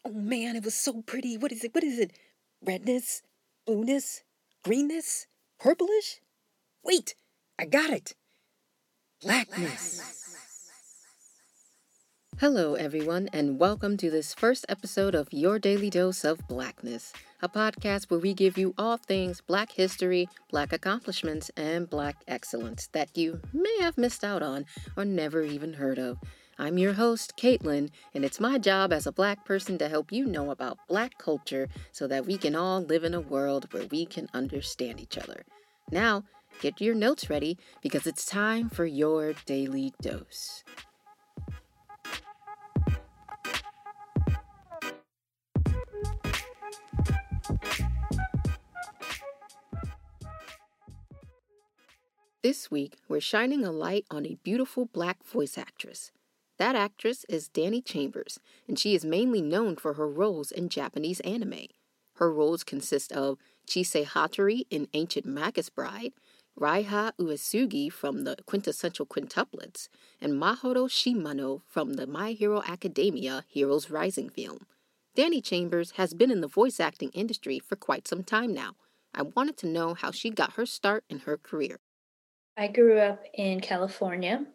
Oh man, it was so pretty. What is it? What is it? Redness? Blueness? Greenness? Purplish? Wait, I got it. Blackness. Hello, everyone, and welcome to this first episode of Your Daily Dose of Blackness, a podcast where we give you all things Black history, Black accomplishments, and Black excellence that you may have missed out on or never even heard of. I'm your host, Caitlin, and it's my job as a Black person to help you know about Black culture so that we can all live in a world where we can understand each other. Now, get your notes ready because it's time for your Daily Dose. This week, we're shining a light on a beautiful Black voice actress. That actress is Danny Chambers, and she is mainly known for her roles in Japanese anime. Her roles consist of Chise Hattori in Ancient Magus Bride, Raiha Uesugi from the Quintessential Quintuplets, and Mahoru Shimano from the My Hero Academia Heroes Rising film. Danny Chambers has been in the voice acting industry for quite some time now. I wanted to know how she got her start in her career. I grew up in California.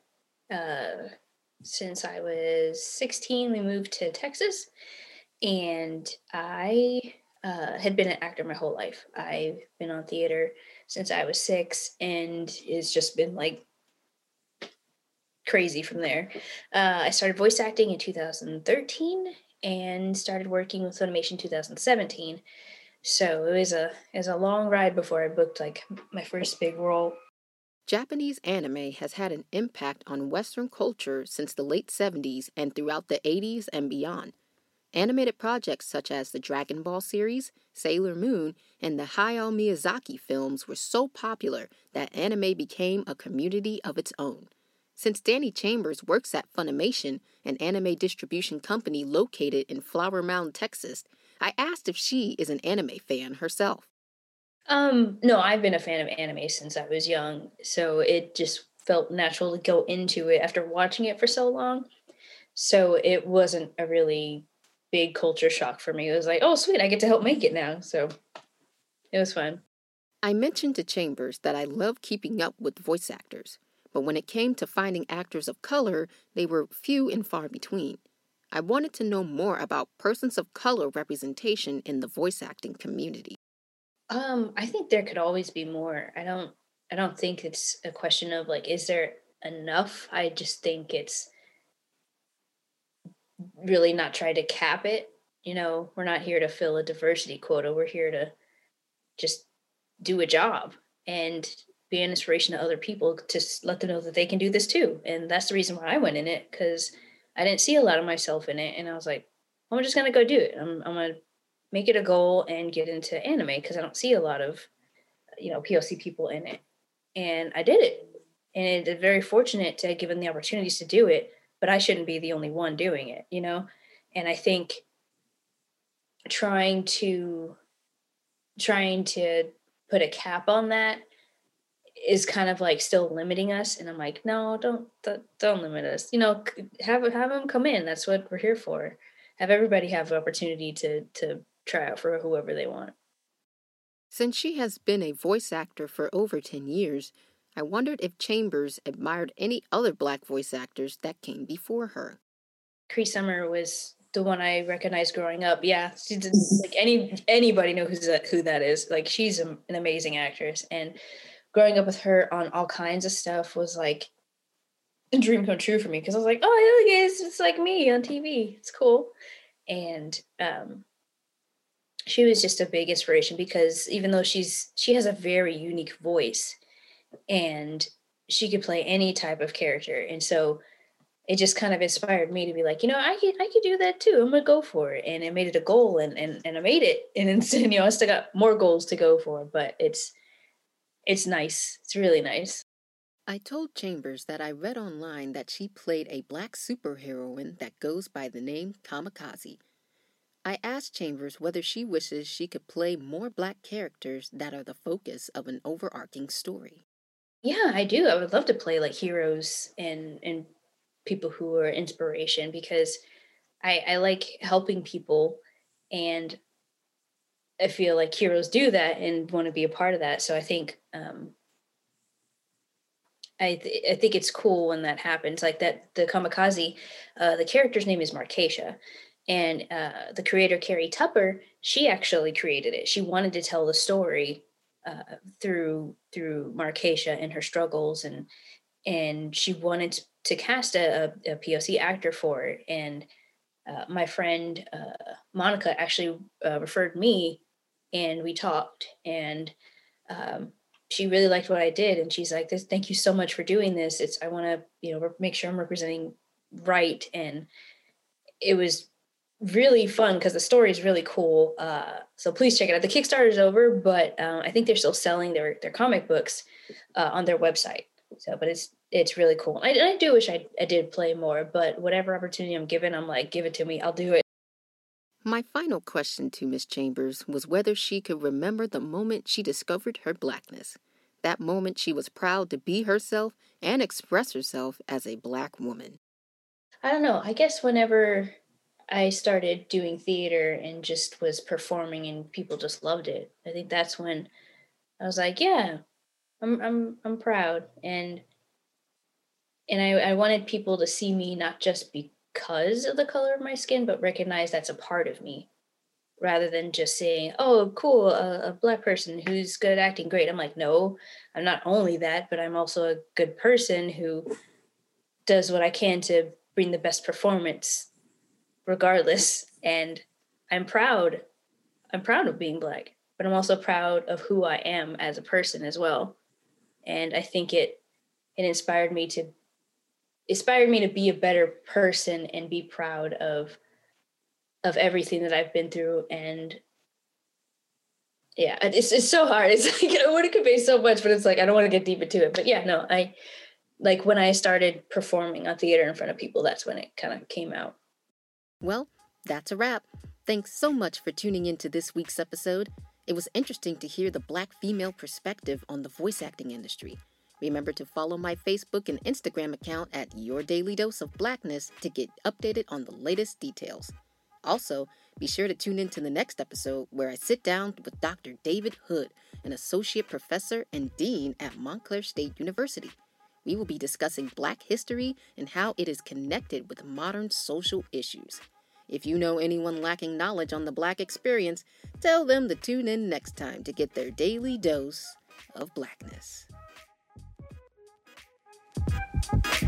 Since I was 16, we moved to Texas, and I had been an actor my whole life. I've been on theater since I was 6, and it's just been like crazy from there. I started voice acting in 2013 and started working with Funimation 2017. So it was a long ride before I booked like my first big role. Japanese anime has had an impact on Western culture since the late 70s and throughout the 80s and beyond. Animated projects such as the Dragon Ball series, Sailor Moon, and the Hayao Miyazaki films were so popular that anime became a community of its own. Since Danny Chambers works at Funimation, an anime distribution company located in Flower Mound, Texas, I asked if she is an anime fan herself. No, I've been a fan of anime since I was young, so it just felt natural to go into it after watching it for so long. So it wasn't a really big culture shock for me. It was like, oh, sweet, I get to help make it now. So it was fun. I mentioned to Chambers that I love keeping up with voice actors, but when it came to finding actors of color, they were few and far between. I wanted to know more about persons of color representation in the voice acting community. I think there could always be more. I don't think it's a question of like, is there enough? I just think it's really not try to cap it. You know, we're not here to fill a diversity quota. We're here to just do a job and be an inspiration to other people to let them know that they can do this too. And that's the reason why I went in it, because I didn't see a lot of myself in it. And I was like, I'm just going to go do it. I'm going to make it a goal and get into anime because I don't see a lot of, POC people in it. And I did it. And it's very fortunate to have given the opportunities to do it, but I shouldn't be the only one doing it, you know? And I think trying to put a cap on that is kind of like still limiting us. And I'm like, no, don't limit us. You know, have them come in. That's what we're here for. Have everybody have the opportunity to try out for whoever they want. Since she has been a voice actor for over 10 years, I wondered if Chambers admired any other Black voice actors that came before her. Cree Summer was the one I recognized growing up. Yeah, she's like anybody knows who that is. Like she's an amazing actress, and growing up with her on all kinds of stuff was like a dream come true for me because I was like, oh, look, it's like me on TV. It's cool, and she was just a big inspiration because even though she has a very unique voice, and she could play any type of character, and so it just kind of inspired me to be like, I could do that too. I'm gonna go for it, and it made it a goal, and I made it, and then I still got more goals to go for, but it's nice. It's really nice. I told Chambers that I read online that she played a Black superheroine that goes by the name Kamikaze. I asked Chambers whether she wishes she could play more Black characters that are the focus of an overarching story. Yeah, I do. I would love to play like heroes and people who are inspiration because I like helping people, and I feel like heroes do that and want to be a part of that. So I think I think it's cool when that happens. Like that, the Kamikaze, the character's name is Marcatia, and the creator Carrie Tupper, she actually created it. She wanted to tell the story through Marcatia and her struggles, and she wanted to cast a POC actor for it. And my friend Monica actually referred me, and we talked, and um, she really liked what I did, and she's like, "This, thank you so much for doing this. I want to, make sure I'm representing right." And it was really fun because the story is really cool. So please check it out. The Kickstarter is over, but I think they're still selling their comic books on their website. So, but it's really cool. I do wish I did play more, but whatever opportunity I'm given, I'm like, give it to me. I'll do it. My final question to Miss Chambers was whether she could remember the moment she discovered her Blackness. That moment she was proud to be herself and express herself as a Black woman. I don't know. I guess whenever I started doing theater and just was performing and people just loved it, I think that's when I was like, yeah, I'm proud. And I wanted people to see me not just because of the color of my skin, but recognize that's a part of me, rather than just saying, "Oh, cool, a Black person who's good at acting, great." I'm like, no, I'm not only that, but I'm also a good person who does what I can to bring the best performance, regardless. And I'm proud. I'm proud of being Black, but I'm also proud of who I am as a person as well. And I think it inspired me to be a better person and be proud of everything that I've been through. And yeah, it's so hard. It's like I want to convey so much, but it's like I don't want to get deep into it. But yeah, no, I like when I started performing on theater in front of people, that's when it kind of came out. Well, that's a wrap. Thanks so much for tuning into this week's episode. It was interesting to hear the Black female perspective on the voice acting industry. Remember to follow my Facebook and Instagram account at Your Daily Dose of Blackness to get updated on the latest details. Also, be sure to tune in to the next episode where I sit down with Dr. David Hood, an associate professor and dean at Montclair State University. We will be discussing Black history and how it is connected with modern social issues. If you know anyone lacking knowledge on the Black experience, tell them to tune in next time to get their daily dose of Blackness.